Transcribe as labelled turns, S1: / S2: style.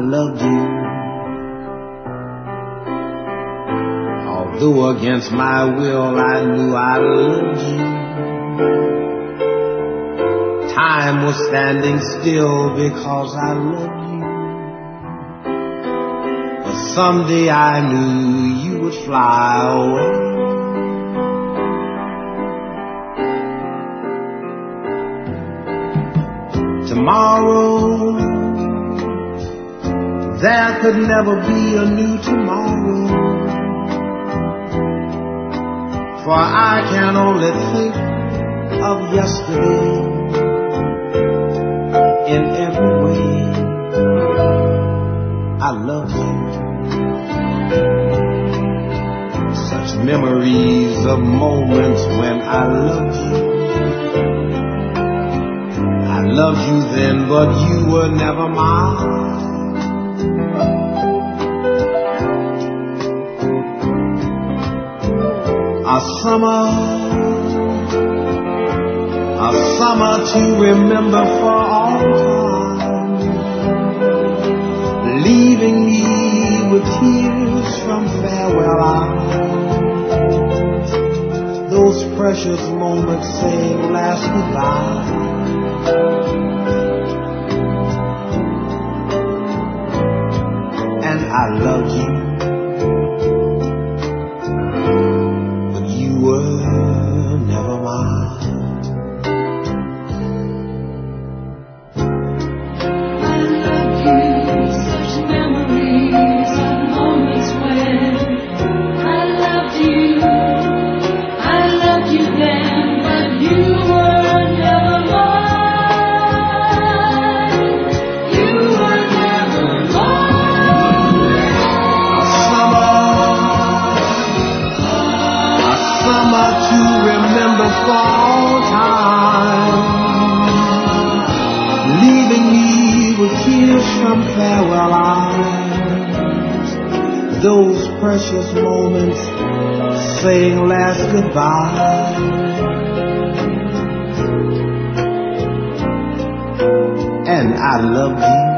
S1: loved you. Although against my will I knew I loved you. Time was standing still because I loved you. But someday I knew you would fly away. Tomorrow, there could never be a new tomorrow, for I can only think of yesterday in every way. I love you. Such memories of moments when I loved you. I loved you then, but you were never mine. A summer to remember for all time, leaving me with tears from farewell eyes. Those precious moments saying last goodbye. And I loved you, but you were never mine.
S2: I love you, such memories of moments when I loved you then, but you were never mine. You were never mine.
S1: A summer to remember for all time, leaving me with tears from farewell eyes. Those precious moments saying last goodbye. And I love you.